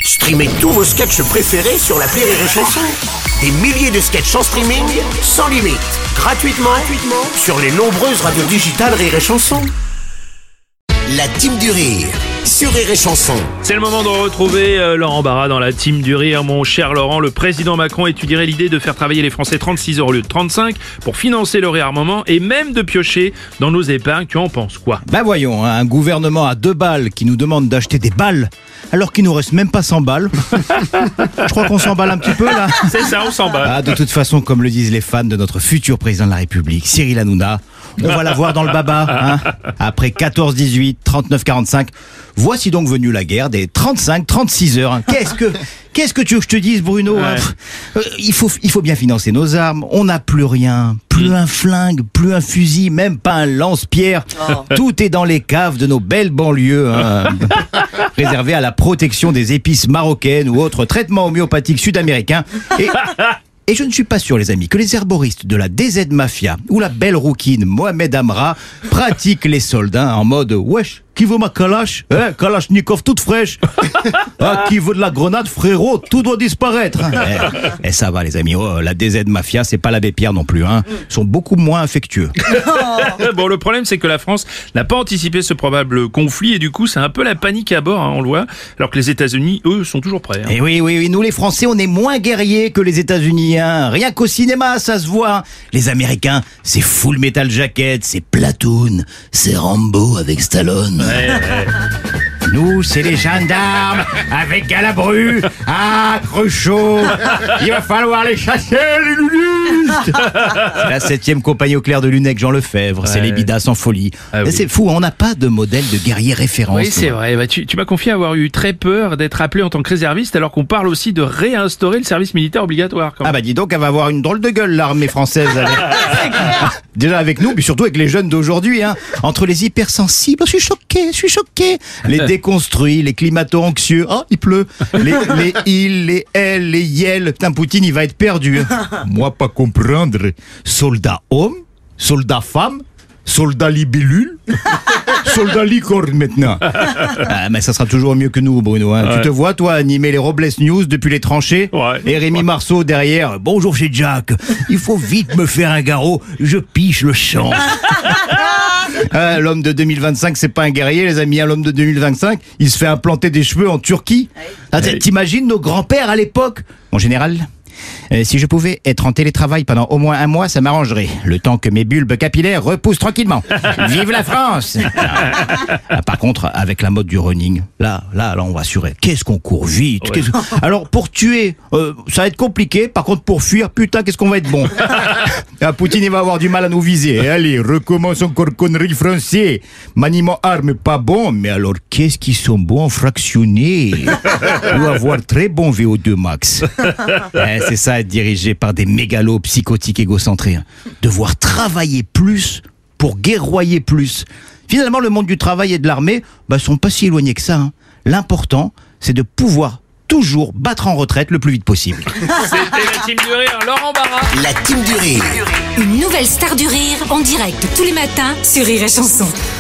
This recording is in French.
Streamez tous vos sketchs préférés sur l'appli Rire et Chanson. Des milliers de sketchs en streaming, sans limite, gratuitement sur les nombreuses radios digitales Rire et Chanson. La Team du Rire sur Rire et Chanson. C'est le moment de retrouver Laurent Barra dans la Team du Rire. Mon cher Laurent, le président Macron étudierait l'idée de faire travailler les Français 36 heures au lieu de 35 pour financer le réarmement et même de piocher dans nos épargnes. Tu en penses quoi? Ben voyons, un gouvernement à 2 balles qui nous demande d'acheter des balles alors qu'il nous reste même pas 100 balles. Je crois qu'on s'emballe un petit peu là. C'est ça, on s'emballe. Ah, de toute façon, comme le disent les fans de notre futur président de la République, Cyril Hanouna, on va la voir dans le baba, hein. Après 14-18, 39-45, voici donc venue la guerre des 35-36 heures. Qu'est-ce que tu veux que je te dise, Bruno? Ouais. Il faut bien financer nos armes. On n'a plus rien, plus un flingue, plus un fusil, même pas un lance-pierre. Tout est dans les caves de nos belles banlieues, hein, réservées à la protection des épices marocaines ou autres traitements homéopathiques sud-américains. Et je ne suis pas sûr, les amis, que les herboristes de la DZ Mafia ou la belle rouquine Mohamed Amra pratiquent les soldats en mode « Wesh, qui veut ma Kalash? Kalachnikov toute fraîche. Ah, qui veut de la grenade, frérot? Tout doit disparaître. » Et ça va, les amis. Oh, la DZ Mafia, c'est pas l'abbé Pierre non plus. Hein. Ils sont beaucoup moins infectueux. Bon, le problème, c'est que la France n'a pas anticipé ce probable conflit et du coup, c'est un peu la panique à bord, hein, on le voit, alors que les États-Unis, eux, sont toujours prêts. Hein. Et oui, nous les Français, on est moins guerriers que les États-Unis. Hein. Rien qu'au cinéma, ça se voit. Les Américains, c'est Full Metal Jacket, c'est Platoon, c'est Rambo avec Stallone. Ouais. Nous, c'est les gendarmes avec Galabru. Ah, Cruchot, il va falloir les chasser, les lunistes. C'est la 7e compagnie au clair de Lunec, Jean Lefebvre. C'est les bidas en folie. Ah oui. C'est fou, on n'a pas de modèle de guerrier référence. Oui, c'est vrai. Bah, tu m'as confié avoir eu très peur d'être appelé en tant que réserviste alors qu'on parle aussi de réinstaurer le service militaire obligatoire. Ah bah dis donc, elle va avoir une drôle de gueule, l'armée française. Déjà avec nous, mais surtout avec les jeunes d'aujourd'hui. Hein. Entre les hypersensibles, je suis choqué. Les déconstruits, les climato-anxieux, oh, il pleut. Les ils, les elles, les yels. Putain, Poutine, il va être perdu. Moi, pas comprendre. Soldat homme, soldat femme, soldat libellule, soldat licorne maintenant. Ah, mais ça sera toujours mieux que nous, Bruno. Hein. Ouais. Tu te vois, toi, animer les Robles News depuis les tranchées, et Rémi Marceau derrière. Bonjour chez Jack. Il faut vite me faire un garrot. Je piche le champ. L'homme de 2025, c'est pas un guerrier, les amis. L'homme de 2025, il se fait implanter des cheveux en Turquie. T'imagines nos grands-pères à l'époque? Mon général, si je pouvais être en télétravail pendant au moins 1 mois, ça m'arrangerait. Le temps que mes bulbes capillaires repoussent tranquillement. Vive la France! Par contre, avec la mode du running, là, on va assurer. Qu'est-ce qu'on court vite! Ouais. Alors, pour tuer, ça va être compliqué. Par contre, pour fuir, putain, qu'est-ce qu'on va être bon! Poutine, il va avoir du mal à nous viser. Allez, recommence encore connerie français. Maniement arme, pas bon, mais alors, qu'est-ce qu'ils sont bons en fractionné? Ou avoir très bon VO2 max. C'est ça, être dirigé par des mégalos psychotiques égocentrés. Devoir travailler plus pour guerroyer plus. Finalement, le monde du travail et de l'armée sont pas si éloignés que ça. Hein. L'important, c'est de pouvoir toujours battre en retraite le plus vite possible. C'était la Team du Rire, Laurent Barra. La Team du Rire. Une nouvelle star du rire en direct tous les matins sur Rire et Chanson.